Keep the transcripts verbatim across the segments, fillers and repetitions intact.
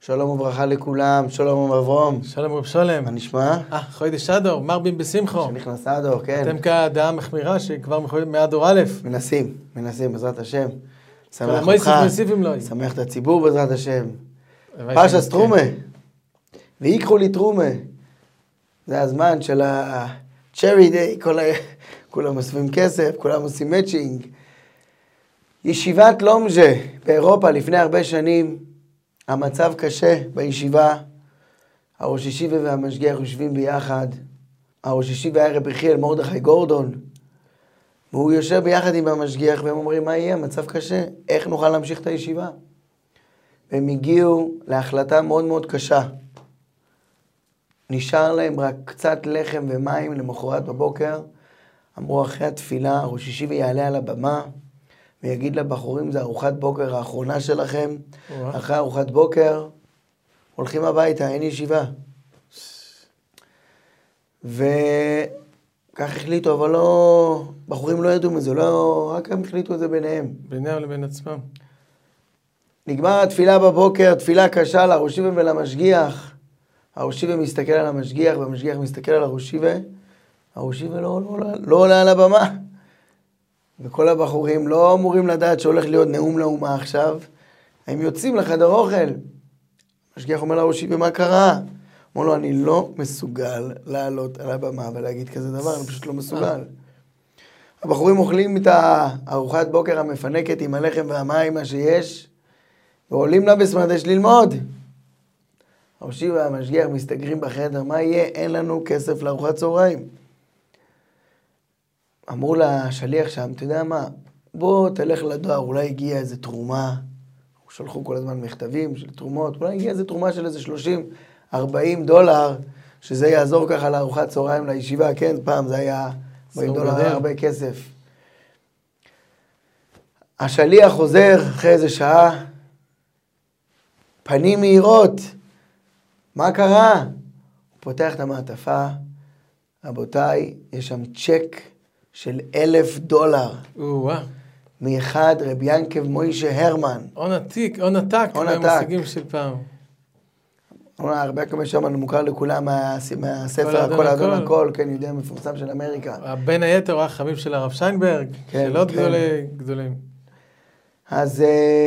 שלום וברכה לכולם, שלום אברהם. שלום רב שלם. מה נשמע? אה, חודש אדור, מרבים בשמחו. שנכנס אדור, כן. אתם כדעה מחמירה שכבר מאדור א'. מנסים, מנסים, בעזרת השם. שמח אותך, שמח את הציבור בעזרת השם. פרשת תרומה. ויקחו לי תרומה. זה הזמן של ה-Cherry Day, כולם אוספים כסף, כולם עושים מאצ'ינג. ישיבת לומז'ה באירופה לפני הרבה שנים, המצב קשה בישיבה, הראש ישיבה והמשגיח יושבים ביחד, הראש ישיבה היה רבי חיאל מרדכי גורדון, והוא יושב ביחד עם המשגיח והם אומרים מה יהיה, המצב קשה, איך נוכל להמשיך את הישיבה? והם הגיעו להחלטה מאוד מאוד קשה, נשאר להם רק קצת לחם ומים למחרת בבוקר, אמרו אחרי התפילה, הראש ישיבה יעלה על הבמה, ויגיד לבחורים, זה ארוחת בוקר האחרונה שלכם, ווא. אחרי ארוחת בוקר, הולכים הביתה, אין ישיבה. וכך החליטו, אבל לא, בחורים לא ידעו מזה, לא, רק הם החליטו את זה ביניהם. ביניהם לבין עצמם. נגמר התפילה בבוקר, תפילה קשה לראש ישיבה ולמשגיח. הראש ישיבה מסתכל על המשגיח, והמשגיח מסתכל על הראש ישיבה, הראש ישיבה לא, לא, לא, לא עולה על הבמה. וכל הבחורים לא אמורים לדעת שהולך להיות נאום לאומה עכשיו, הם יוצאים לחדר אוכל. המשגיח אומר לראש ישיבה, מה קרה? אומר לו, אני לא מסוגל לעלות על הבמה ולהגיד כזה דבר, אני פשוט לא מסוגל. הבחורים אוכלים את הארוחת בוקר המפנקת עם הלחם והמים, מה שיש, ועולים לה בסמרדש ללמוד. הראש ישיבה והמשגיח מסתגרים בחדר, מה יהיה? אין לנו כסף לארוחת צהריים. אמרו לשליח שם, אתה יודע מה, בוא תלך לדואר, אולי הגיעה איזה תרומה, שלחו כל הזמן מכתבים של תרומות, אולי הגיעה איזה תרומה של איזה שלושים ארבעים דולר, שזה יעזור ככה לארוחת צהריים לישיבה, כן, פעם זה היה ארבעים דולר, היה הרבה כסף. השליח חוזר אחרי איזה שעה, פנים מהירות, מה קרה? הוא פותח את המעטפה, רבותיי, יש שם צ'ק, של אלף דולר. וואו. מאחד רבי ינקב מוישה הרמן. הון עתיק, הון עתק, מהמושגים של פעם. הרבה כמה שם מוכר לכולם מהספר הכל אדון הכל, כן, יהודי המפורסם של אמריקה. בין היתר הוא החביב של הרב שיינברג, של עוד גדולים. אז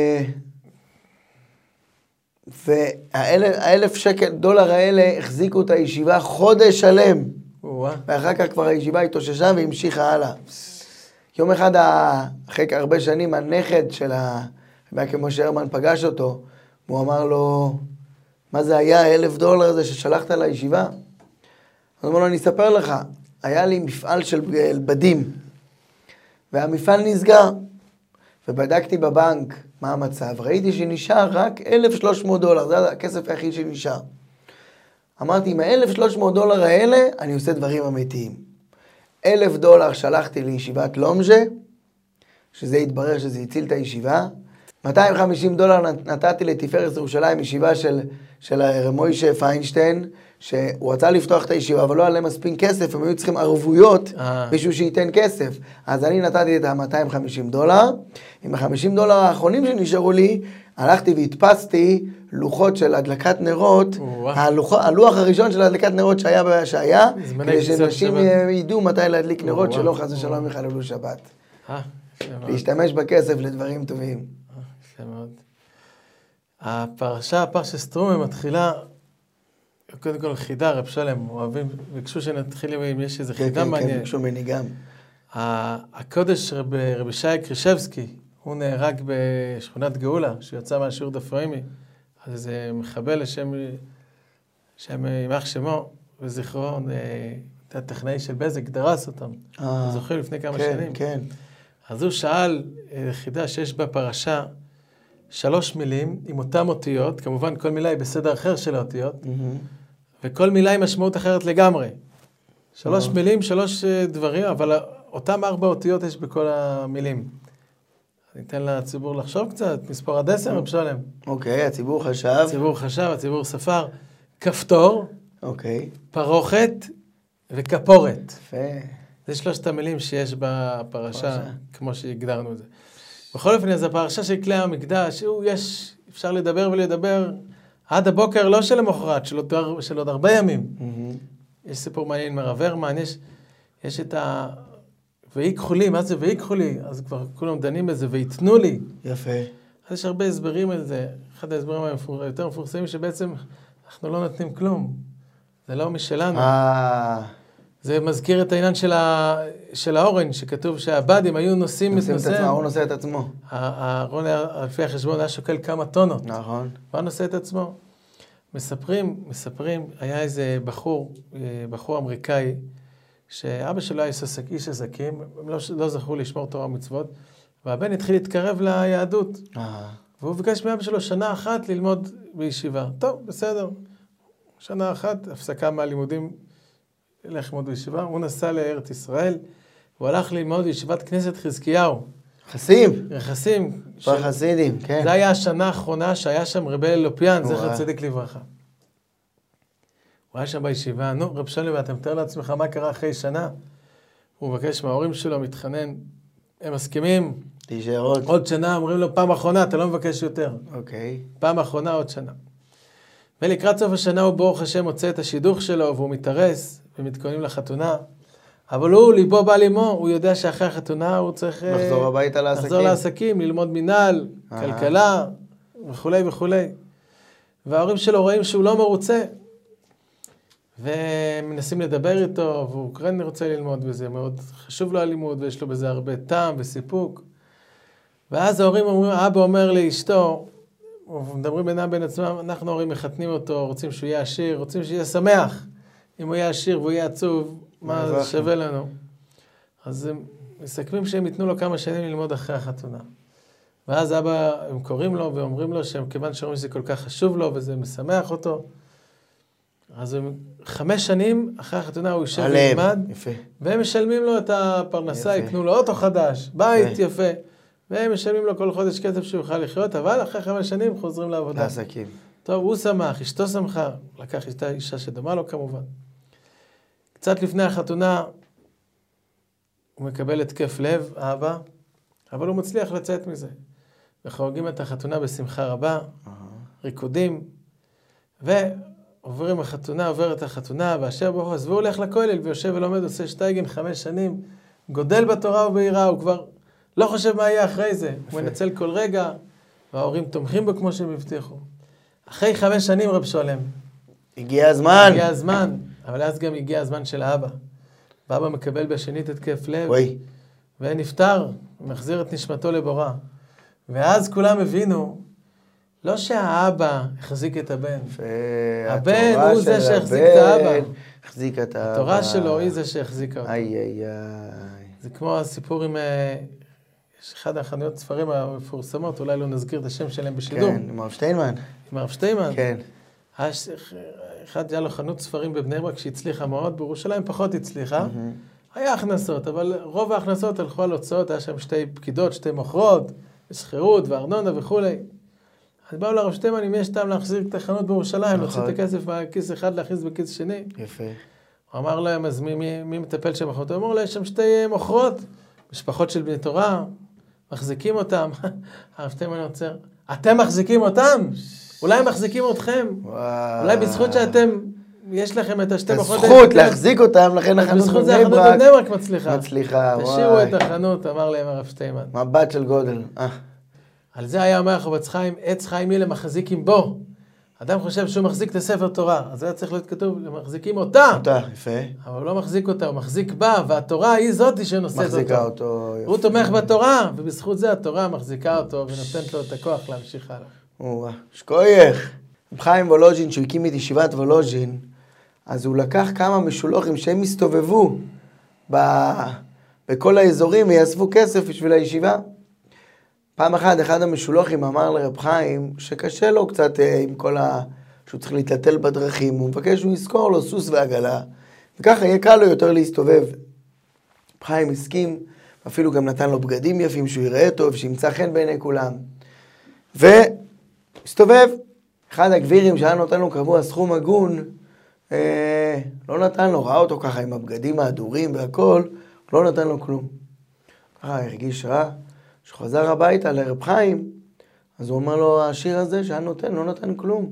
והאלף שקל דולר האלה החזיקו את הישיבה חודש שלם. ואחר כך כבר הישיבה התאוששה והמשיכה הלאה. יום אחד, אחרי הרבה שנים, הנכד של רבי ינקב מוישה הרמן פגש אותו, והוא אמר לו, מה זה היה אלף דולר הזה ששלחת לישיבה? אז הוא אמר לו, אני אספר לך, היה לי מפעל של בדים, והמפעל נסגר, ובדקתי בבנק מה המצב, ראיתי שנשאר רק אלף ושלוש מאות דולר, זה הכסף היחיד שנשאר. אמרתי, עם ה-אלף ושלוש מאות דולר האלה, אני עושה דברים אמיתיים. אלף דולר שלחתי לישיבת לומז'ה, שזה התברר שזה הציל את הישיבה. מאתיים וחמישים דולר נתתי לתפארת ירושלים, ישיבה של, של רב מוישה פיינשטיין, שהוא רצה לפתוח את הישיבה, אבל לא היה להם מספיק כסף, הם היו צריכים ערבויות, מישהו שייתן כסף. אז אני נתתי את ה-מאתיים וחמישים דולר, עם ה-חמישים דולר האחרונים שנשארו לי, הלכתי והדפסתי לוחות של הדלקת נרות, הלוח, הלוח הראשון של הדלקת נרות שהיה, שהיה כדי שאנשים ידעו מתי להדליק נרות, שלא חס ושלום יחללו שבת. להשתמש בכסף לדברים טובים. הפרשה, פרשת תרומה, מתחילה, קודם כל חידה, רב שלם, אוהבים, ביקשו שנתחיל אם יש איזה חידה מעניין. כן, ביקשו ממני גם. הקודש רבי שי קרישבסקי, הוא נהרג בשכונת גאולה, שיצא מהשיעור דפרעימי, אז איזה מחבל לשם, שם יימח שמו, וזכרו, הטכנאי של בזק, דרס אותם. זוכרים לפני כמה כן, שנים. כן. אז הוא שאל חידה שיש בפרשה, שלוש מילים עם אותם אותיות, כמובן כל מילה היא בסדר אחר של האותיות, וכל מילה היא משמעות אחרת לגמרי. שלוש מילים, שלוש דברים, אבל אותם ארבע אותיות יש בכל המילים. ניתן לציבור לחשוב קצת, מספור עד עשר, רב שלם. אוקיי, הציבור חשב. הציבור חשב, הציבור ספר. כפתור, אוקיי. פרוכת וכפורת. יפה. זה שלושת המילים שיש בפרשה, כמו שהגדרנו את זה. בכל אופן, אז הפרשה של כלי המקדש, הוא יש, אפשר לדבר ולדבר עד הבוקר לא של המחרת, של, של עוד הרבה ימים. Mm-hmm. יש סיפור מעניין מרב הרמן, יש, יש את ה... ויקחו לי, מה זה ויקחו לי? אז כבר כולם דנים בזה, ויתנו לי. יפה. אז יש הרבה הסברים על זה. אחד ההסברים היותר מפורסמים שבעצם אנחנו לא נותנים כלום. זה לא משלנו. אה... זה מזכיר את העניין של, ה... של האורן, שכתוב שהבדים היו נושאים את נושא. הוא נושא את עצמו. האורן, לפי החשבון, היה שוקל כמה טונות. נכון. והוא נושא את עצמו. מספרים, מספרים, היה איזה בחור, בחור אמריקאי, שאבא שלו היה איש עסקים, הם לא, לא זכו לשמור תורה ומצוות, והבן התחיל להתקרב ליהדות. אה. והוא ביקש מאבא שלו שנה אחת ללמוד בישיבה. טוב, בסדר. שנה אחת, הפסקה מהלימודים, ילך ללמוד בישיבה. הוא נסע לארץ ישראל, הוא הלך ללמוד בישיבת כנסת חזקיהו. חסים? חסים. כבר חסידים, כן. זה היה השנה האחרונה שהיה שם רבי אלופיאן, זכר צדיק לברכה. הוא היה שם בישיבה, נו, רב שלום, אתה מתאר לעצמך מה קרה אחרי שנה? הוא מבקש מההורים שלו, מתחנן, הם מסכימים. תישאר עוד. עוד שנה, אומרים לו, פעם אחרונה, אתה לא מבקש יותר. אוקיי. פעם אחרונה, עוד שנה. ולקראת סוף השנה הוא ברוך השם מוצא את השידוך שלו, והוא מתארס, ומתכוננים לחתונה. אבל הוא, ליבו בא לימו, הוא יודע שאחרי החתונה הוא צריך... לחזור הביתה לעסקים. לחזור לעסקים, ללמוד מינהל, כלכלה, וכו' וכו'. וההורים שלו רואים שהוא לא מרוצה. ומנסים לדבר איתו, והוא כן רוצה ללמוד בזה, מאוד חשוב לו הלימוד, ויש לו בזה הרבה טעם וסיפוק. ואז ההורים אומרים, אבא אומר לאשתו, מדברים בינם בין עצמם, אנחנו ההורים מחתנים אותו, רוצים שהוא יהיה עשיר, רוצים שיהיה שמח. אם הוא יהיה עשיר והוא יהיה עצוב, מה זה שווה לנו? אז הם מסכמים שהם ייתנו לו כמה שנים ללמוד אחרי החתונה. ואז אבא, הם קוראים לו ואומרים לו שהם כיוון שאומרים שזה כל כך חשוב לו וזה משמח אותו. אז הם חמש שנים אחרי החתונה הוא יושב וילמד, והם משלמים לו את הפרנסה, יקנו לו אוטו חדש, בית יפה, והם משלמים לו כל חודש כסף שהוא יוכל לחיות, אבל אחרי חמש שנים חוזרים לעבודה. לעסקים. טוב, הוא שמח, אשתו שמחה, לקח אשתה אישה שדומה לו כמובן. קצת לפני החתונה, הוא מקבל התקף לב, האבא, אבל הוא מצליח לצאת מזה. וחוגגים את החתונה בשמחה רבה, ריקודים, ועוברים החתונה, עובר את החתונה, והשם ברוך הוא, והוא הולך לכולל, ויושב ולומד, עושה שטייגן חמש שנים, גודל בתורה וביראה, הוא כבר לא חושב מה יהיה אחרי זה. הוא מנצל כל רגע, וההורים תומכים בו כמו שהם הבטיחו. אחרי חמש שנים רב שולם. הגיע הזמן. הגיע הזמן, אבל אז גם הגיע הזמן של האבא. ואבא מקבל בשנית התקף לב, וואי. ונפטר, מחזיר את נשמתו לבורא. ואז כולם הבינו, לא שהאבא החזיק את הבן. הבן הוא זה שהחזיק את האבא. החזיק את האבא. התורה שלו היא זה שהחזיקה אותו. איי איי איי. זה כמו הסיפור עם... יש אחד החנויות ספרים המפורסמות, אולי לא נזכיר את השם שלהם בשידור. כן, עם הרב שטיינמן. עם הרב שטיינמן. כן. אחד היה לו חנות ספרים בבני ברק שהצליחה מאוד, בירושלים פחות הצליחה. היה הכנסות, אבל רוב ההכנסות הלכו על הוצאות, היה שם שתי פקידות, שתי מוכרות, שכירות וארנונה וכו'. אז באו לרב שטיינמן, אם יש טעם להחזיר את החנות בירושלים, להוציא את הכסף בכיס אחד, להכניס בכיס שני. יפה. הוא אמר להם, אז מי, מי, מי מטפל שם אחרות? הוא אמר לו, יש שם שתי מוכרות, משפחות של בני תורה, מחזיקים אותם. הרב שטיינמן עוצר, אתם מחזיקים אותם? אולי הם מחזיקים אתכם? וואו. אולי בזכות שאתם, יש לכם את השתי מוכרות... הזכות להחזיק אותם, לכן החנות בזכות בבני זה החנות ברק. בבני ברק מצליחה. מצליחה, וואי. תשאירו את החנות, אמר להם הרב שטיינמן. מבט של גודל. על זה היה אומר חפץ חיים, עץ חיים מי למחזיקים בו. אדם חושב שהוא מחזיק את הספר תורה, אז זה צריך להיות כתוב, מחזיקים אותה. אותה, יפה. אבל הוא לא מחזיק אותה, הוא מחזיק בה, והתורה היא זאתי שנושאת אותו. מחזיקה אותו. הוא תומך בתורה, ובזכות זה התורה מחזיקה אותו, ונותנת לו את הכוח להמשיך הלאה. וואו, שכוייך. רב חיים וולוז'ין, שהוא הקים את ישיבת וולוז'ין, אז הוא לקח כמה משולוחים שהם הסתובבו ב... בכל האזורים ויאספו כסף בשביל הישיבה. פעם אחת, אחד המשולוחים אמר לרב חיים שקשה לו קצת עם כל ה... שהוא צריך להתלטל בדרכים, הוא מבקש שהוא יזכור לו סוס ועגלה, וככה יהיה קל לו יותר להסתובב. רב חיים הסכים, אפילו גם נתן לו בגדים יפים, שהוא יראה טוב, שימצא חן בעיני כולם. והסתובב. אחד הגבירים שהיה נותן לו קבוע סכום הגון, אה, לא נתן לו, ראה אותו ככה עם הבגדים ההדורים והכל, לא נתן לו כלום. ככה הרגיש רע. כשחזר הביתה לרב חיים, אז הוא אומר לו, השיר הזה שהיה נותן, לא נתן כלום.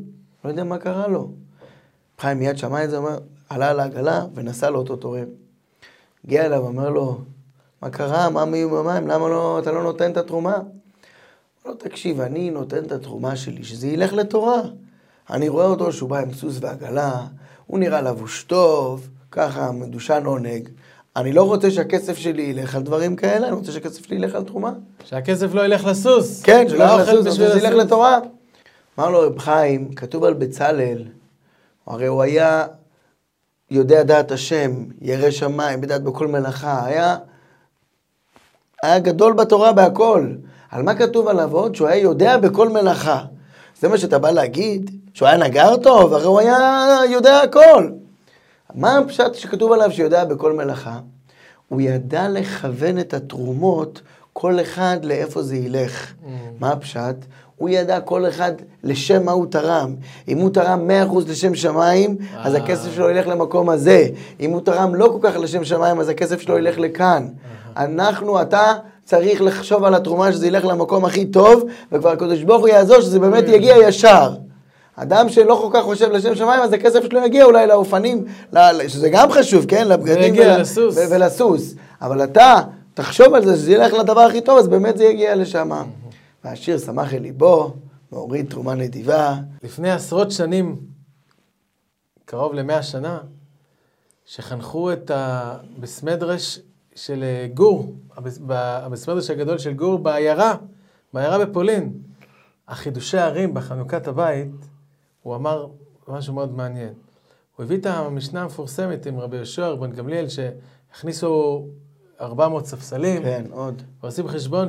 לא יודע מה קרה לו. חיים מיד שמע את זה, אומר, עלה על העגלה ונסע לאותו תורם. הגיע אליו, אומר לו, מה קרה? מה מיום המים? למה לא, אתה לא נותן את התרומה? לא, תקשיב, אני נותן את התרומה שלי, שזה ילך לתורה. אני רואה אותו שהוא בא עם סוס ועגלה, הוא נראה לבוש טוב, ככה מדושן עונג. אני לא רוצה שהכסף שלי ילך על דברים כאלה, אני רוצה שהכסף שלי ילך על תרומה. שהכסף לא ילך לסוס. כן, שלא ילך לסוס, שזה ילך לתורה. אמר לו רב חיים, כתוב על בצלאל, הרי הוא היה יודע דעת השם, ירא שמיים, בדעת בכל מלאכה, היה, היה גדול בתורה בהכל. על מה כתוב עליו עוד? שהוא היה יודע בכל מלאכה. זה מה שאתה בא להגיד? שהוא היה נגר טוב, הרי הוא היה יודע הכל. מה הפשט שכתוב עליו שיודע בכל מלאכה? הוא ידע לכוון את התרומות, כל אחד לאיפה זה ילך. Mm. מה הפשט? הוא ידע כל אחד לשם מה הוא תרם. אם הוא תרם מאה אחוז לשם שמיים, ah. אז הכסף שלו ילך למקום הזה. אם הוא תרם לא כל כך לשם שמיים, אז הכסף שלו ילך לכאן. Uh-huh. אנחנו, אתה צריך לחשוב על התרומה שזה ילך למקום הכי טוב, וכבר הקדוש ברוך הוא יעזור שזה באמת יגיע ישר. אדם שלא כל כך חושב לשם שמיים, אז הכסף שלו יגיע אולי לאופנים, שזה גם חשוב, כן? לבגדים ולסוס. ולסוס. אבל אתה תחשוב על זה, שזה ילך לדבר הכי טוב, אז באמת זה יגיע לשם. והשיר שמח אל ליבו, מוריד תרומה נדיבה. לפני עשרות שנים, קרוב למאה שנה, שחנכו את הבסמדרש של גור, הבסמדרש הגדול של גור בעיירה, בעיירה בפולין. החידושי הערים בחנוכת הבית, הוא אמר משהו מאוד מעניין. הוא הביא את המשנה המפורסמת עם רבי יהושע בן גמליאל, שהכניסו ארבע מאות ספסלים. כן, עוד. ועושים חשבון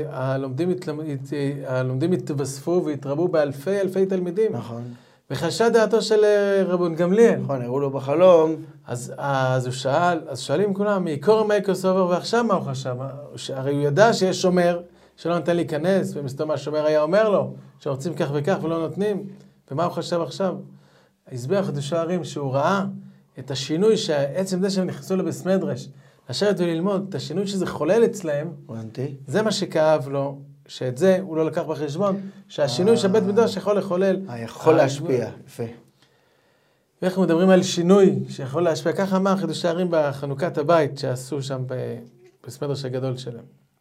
שהלומדים יתווספו והתרבו באלפי אלפי תלמידים. נכון. וחשד דעתו של רבי גמליאל. נכון, הראו לו בחלום. אז, אז הוא שאל, אז שואלים כולם, מיקור מייקוס עובר, ועכשיו מה הוא חשב? הרי הוא ידע שיש שומר, שלא נותן להיכנס, ומסתום השומר היה אומר לו, שרוצים כך וכך ולא נותנים. ומה הוא חשב עכשיו? הסביר חידושי הערים שהוא ראה את השינוי שעצם זה שהם נכנסו לבסמדרש, לשבת וללמוד, את השינוי שזה חולל אצלהם, זה מה שכאב לו, שאת זה הוא לא לקח בחשבון, שהשינוי של בית מדרש יכול לחולל. יכול להשפיע, יפה. ואנחנו מדברים על שינוי שיכול להשפיע, ככה אמר חידושי הערים בחנוכת הבית שעשו שם בסמדרש הגדול שלהם.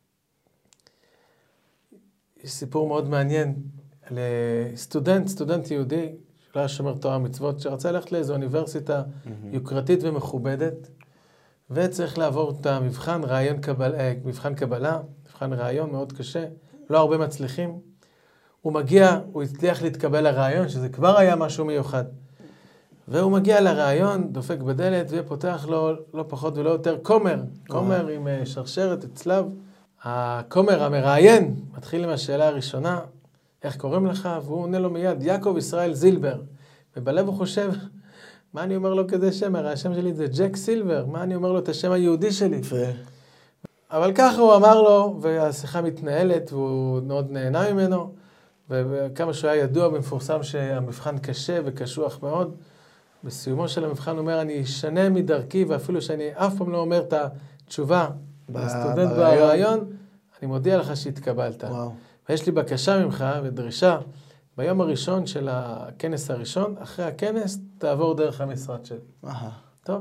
יש סיפור מאוד מעניין על סטודנט, סטודנט יהודי, שלא היה שומר תורה מצוות, שרצה ללכת לאיזו אוניברסיטה יוקרתית ומכובדת, וצריך לעבור את המבחן, רעיון קבלה, מבחן קבלה, מבחן רעיון מאוד קשה, לא הרבה מצליחים. הוא מגיע, הוא הצליח להתקבל לרעיון, שזה כבר היה משהו מיוחד. והוא מגיע לרעיון, דופק בדלת, ופותח לו לא פחות ולא יותר כומר, כומר עם שרשרת, צלב. הכומר המראיין מתחיל עם השאלה הראשונה, איך קוראים לך? והוא עונה לו מיד, יעקב ישראל זילבר. ובלב הוא חושב, מה אני אומר לו כזה שם? הרי השם שלי זה ג'ק סילבר, מה אני אומר לו את השם היהודי שלי? אבל ככה הוא אמר לו, והשיחה מתנהלת, והוא מאוד נהנה ממנו, וכמה שהוא היה ידוע ומפורסם שהמבחן קשה וקשוח מאוד, בסיומו של המבחן הוא אומר, אני אשנה מדרכי, ואפילו שאני אף פעם לא אומר את התשובה, הסטודנט ברעיון, אני מודיע לך שהתקבלת. וואו. ויש לי בקשה ממך ודרישה, ביום הראשון של הכנס הראשון, אחרי הכנס, תעבור דרך המשרד שלי. אהה. טוב.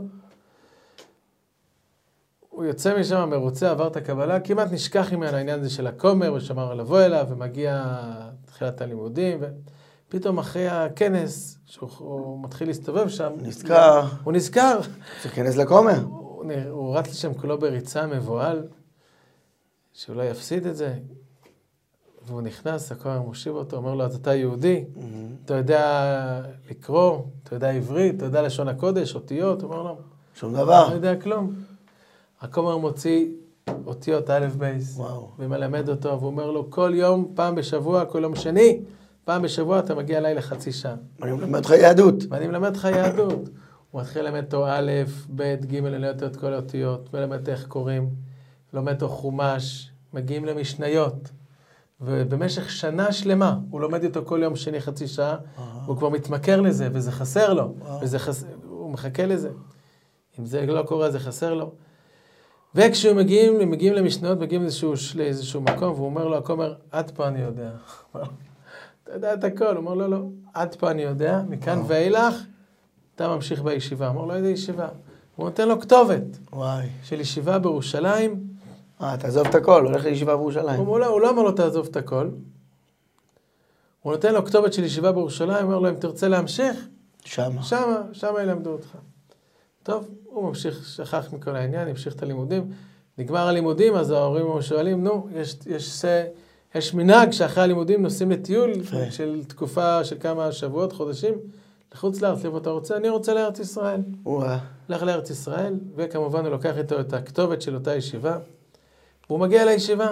הוא יוצא משם, מרוצה, עבר את הקבלה, כמעט נשכח ממנו העניין הזה של הכומר, ושמר לבוא אליו, ומגיע תחילת הלימודים, ופתאום אחרי הכנס, שהוא מתחיל להסתובב שם, נזכר. הוא נזכר. זה כנס לכומר. הוא, הוא רץ לשם כולו בריצה מבועל, שהוא לא יפסיד את זה, והוא נכנס, הכומר מושיב אותו, אומר לו, אז אתה יהודי, mm-hmm. אתה יודע לקרוא, אתה יודע עברית, אתה יודע לשון הקודש, אותיות, הוא אומר לו, שום דבר. לא יודע כלום. הכומר מוציא אותיות א' בייס, ומלמד אותו, והוא אומר לו, כל יום, פעם בשבוע, כל יום שני, פעם בשבוע אתה מגיע אליי לחצי שעה. ואני מלמד לך יהדות. ואני מלמד לך יהדות. הוא מתחיל ללמד אותו א', ב', ג', ללמד את כל האותיות, מלמד איך קוראים, לומד אותו חומש, מגיעים למשניות, ובמשך שנה שלמה, הוא לומד איתו כל יום שני חצי שעה, הוא כבר מתמכר לזה, וזה חסר לו, וזה חס... הוא מחכה לזה. אם זה לא קורה, זה חסר לו. וכשהם מגיעים, מגיעים למשניות, מגיעים לאיזשהו, לאיזשהו מקום, והוא אומר לו, הכומר, עד פה אני יודע. אתה יודע את הכל. הוא אומר לו, לא, עד פה אני יודע, מכאן ואילך, אתה ממשיך בישיבה. אמר לו, איזה ישיבה? הוא נותן לו כתובת. וואי. של ישיבה בירושלים. אה, תעזוב את הכל, הולך לישיבה בירושלים. הוא לא, הוא לא אמר לו, תעזוב את הכל. הוא נותן לו כתובת של ישיבה בירושלים, אומר לו, אם תרצה להמשיך, שמה. שמה, שמה ילמדו אותך. טוב, הוא ממשיך, שכח מכל העניין, המשיך את הלימודים. נגמר הלימודים, אז ההורים שואלים, נו, יש, יש, יש מנהג שאחרי הלימודים נוסעים לטיול של תקופה של כמה שבועות, חודשים, לחוץ לארץ, לאיפה אתה רוצה? אני רוצה לארץ ישראל. וואה. הלך לארץ ישראל, וכמובן הוא לוקח איתו את הכתובת של אותה ישיבה, והוא מגיע לישיבה.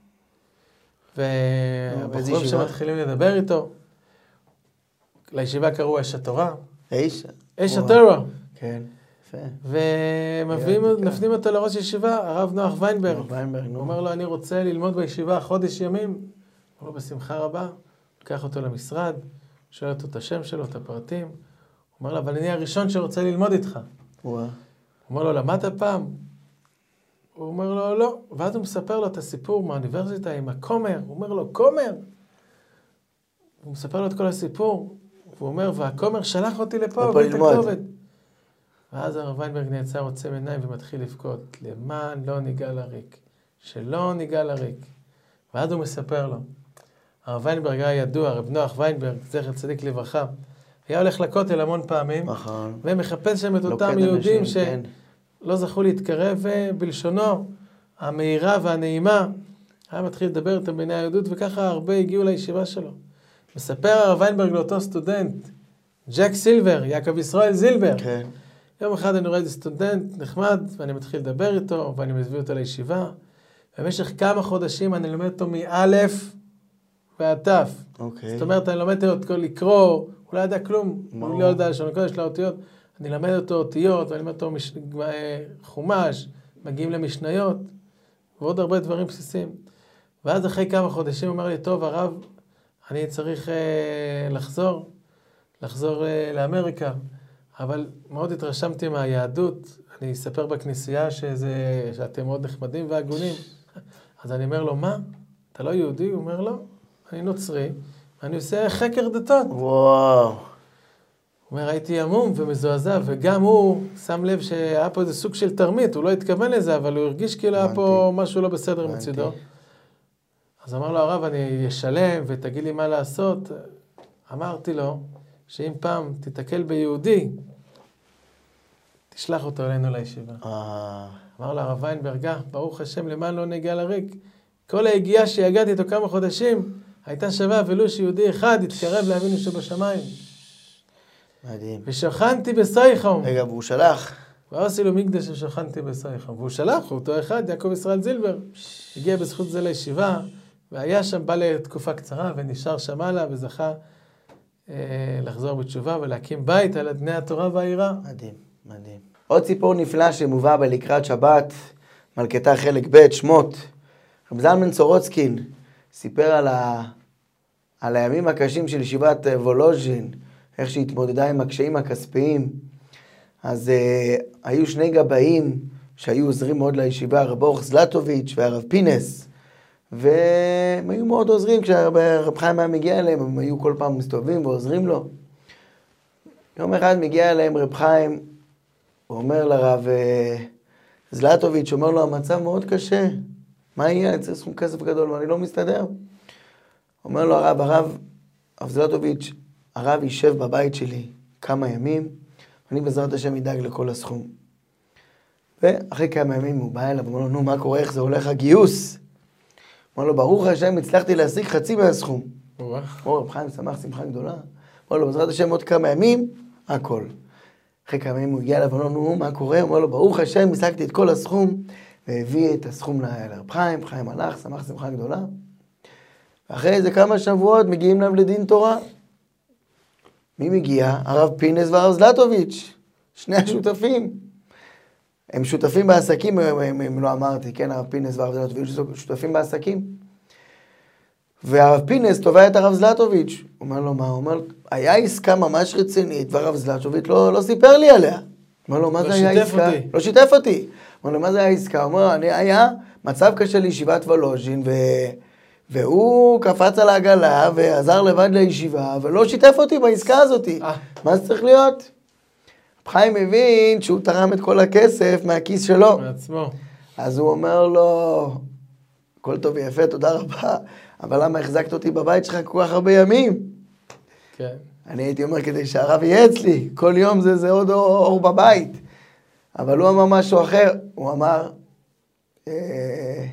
והבחורים שמתחילים לדבר איתו, לישיבה קראו אש התורה. אש? אש התורה. כן, יפה. ומפנים אותו לראש ישיבה, הרב נוח ויינברג. ויינברג, הוא אומר לו, אני רוצה ללמוד בישיבה חודש ימים. הוא אומר לו, בשמחה רבה, לקח אותו למשרד, שואל אותו את השם שלו, את הפרטים. הוא אומר לו, אבל אני הראשון שרוצה ללמוד איתך. הוא אומר לו, למדת פעם? הוא אומר לו, לא. ואז הוא מספר לו את הסיפור מהאוניברסיטה עם הכומר. הוא אומר לו, כומר? הוא מספר לו את כל הסיפור. והוא אומר, והכומר שלח אותי לפה, ואת הכתובת. ואז הרב ויינברג נעצר, עוצם עיניים ומתחיל לבכות. למען לא ניגע לריק. שלא ניגע לריק. ואז הוא מספר לו. הרב ויינברג היה ידוע, הרב נוח ויינברג, זכר צדיק לברכה. היה הולך לכותל המון פעמים. נכון. ומחפש שם את אותם יהודים ש... לא זכו להתקרב, ובלשונו המהירה והנעימה, היה מתחיל לדבר איתם בעיני היהדות, וככה הרבה הגיעו לישיבה שלו. מספר הרב ויינברג לאותו סטודנט, ג'ק סילבר, יעקב ישראל זילבר. כן. יום אחד אני רואה איזה סטודנט נחמד, ואני מתחיל לדבר איתו, ואני מביא אותו לישיבה. במשך כמה חודשים אני לומד אותו מאלף ועד תף. אוקיי. זאת אומרת, אני לומד אותו לקרוא, הוא לא ידע כלום, הוא לא יודע לשון הקודש, לא אותיות. אני למד אותו אותיות, ואני למד אותו מש... חומש, מגיעים למשניות, ועוד הרבה דברים בסיסיים. ואז אחרי כמה חודשים הוא אומר לי, טוב, הרב, אני צריך אה, לחזור, לחזור אה, לאמריקה, אבל מאוד התרשמתי מהיהדות, אני אספר בכנסייה שזה, שאתם מאוד נחמדים והגונים. אז אני אומר לו, מה? אתה לא יהודי? הוא אומר לו, אני נוצרי, ואני עושה חקר דתות. וואו. הוא אומר, הייתי עמום ומזועזע, וגם הוא שם לב שהיה פה איזה סוג של תרמית, הוא לא התכוון לזה, אבל הוא הרגיש כאילו היה פה משהו לא בסדר מצידו. אז אמר לו הרב, אני אשלם ותגיד לי מה לעשות. אמרתי לו, שאם פעם תתקל ביהודי, תשלח אותו אלינו לישיבה. אמר לו הרב ויינברג, ברוך השם, למען לא נגיע לריק. כל ההגיעה שהגעתי איתו כמה חודשים, הייתה שווה, ולו שיהודי אחד התקרב לאבינו שבשמיים. מדהים. ושכנתי בסייחום. רגע, והוא שלח. ועשי לו מקדש ושכנתי בסייחום. והוא שלח, הוא אותו אחד, יעקב ישראל זילבר. הגיע בזכות זה לישיבה, והיה שם, בא לתקופה קצרה, ונשאר שם הלאה, וזכה אה, לחזור בתשובה, ולהקים בית על אדני התורה והעירה. מדהים, מדהים. עוד סיפור נפלא שמובא בלקראת שבת, מלכתה חלק ב' שמות. רב זלמן סורוצקין סיפר על, ה... על הימים הקשים של ישיבת וולוז'ין, איך שהתמודדה עם הקשיים הכספיים. אז uh, היו שני גבאים שהיו עוזרים מאוד לישיבה, רב אורח זלטוביץ' והרב פינס, והם היו מאוד עוזרים, כשרב חיים היה מגיע אליהם, הם היו כל פעם מסתובבים ועוזרים לו. יום אחד מגיע אליהם רב חיים, הוא אומר לרב uh, זלטוביץ', אומר לו, המצב מאוד קשה, מה יהיה? אני צריך סכום כסף גדול, ואני לא מסתדר. אומר לו הרב, הרב, הרב זלטוביץ', הרב יישב בבית שלי כמה ימים, ואני בעזרת השם ידאג לכל הסכום. ואחרי כמה ימים הוא בא אליו, הוא אומר לו, נו, מה קורה, איך זה הולך הגיוס? הוא אומר לו, ברוך השם, הצלחתי להשיג חצי מהסכום. הוא אומר, רב חיים שמח, שמחה גדולה. הוא אומר לו, בעזרת השם עוד כמה ימים, הכל. אחרי כמה ימים הוא הגיע אליו, הוא אומר לו, נו, מה קורה? הוא אומר לו, ברוך השם, השגתי את כל הסכום, והביא את הסכום לרב חיים, חיים הלך, שמח, שמחה גדולה. ואחרי איזה כמה שבועות מגיעים להם לדין תורה. מי מגיע? הרב פינס והרב זלטוביץ', שני השותפים. הם שותפים בעסקים, הם, הם, הם לא אמרתי, כן, הרב פינס והרב זלטוביץ' שותפים בעסקים. והרב פינס תובע את הרב זלטוביץ'. הוא אומר לו, מה? הוא אומר, היה עסקה ממש רצינית, והרב זלטוביץ' לא, לא סיפר לי עליה. הוא אומר לו, מה לא זה היה עסקה? אותי. לא שיתף אותי. הוא אומר לו, מה זה היה עסקה? הוא אומר, אני היה מצב קשה לישיבת וולוז'ין, ו... והוא קפץ על העגלה ועזר לבד לישיבה, ולא שיתף אותי בעסקה הזאת. מה זה צריך להיות? חיים הבין שהוא תרם את כל הכסף מהכיס שלו. מעצמו. אז הוא אומר לו, כל טוב ויפה, תודה רבה, אבל למה החזקת אותי בבית שלך כל כך הרבה ימים? כן. אני הייתי אומר, כדי שהרב יהיה אצלי, כל יום זה, זה עוד אור, אור בבית. אבל הוא אמר משהו אחר, הוא אמר, אה,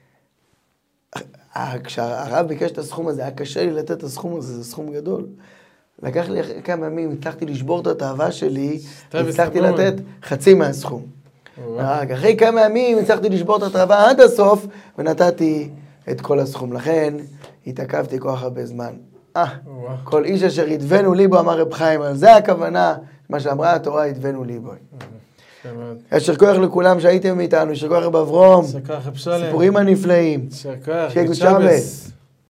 כשהרב ביקש את הסכום הזה, היה קשה לי לתת את הסכום הזה, זה סכום גדול. לקח לי כמה ימים, הצלחתי לשבור את התאווה שלי, הצלחתי לתת חצי מהסכום. רק אחרי כמה ימים הצלחתי לשבור את התאווה עד הסוף, ונתתי את כל הסכום. לכן התעכבתי כל כך הרבה זמן. אה, כל איש אשר ידבנו ליבו, אמר רב חיים, על זה הכוונה, מה שאמרה התורה, ידבנו ליבו. יישר כוח לכולם שהייתם איתנו, יישר כוח רב אברום, יישר כוח רב שלום, סיפורים הנפלאים, יישר כוח, שיהיה גוד שבת.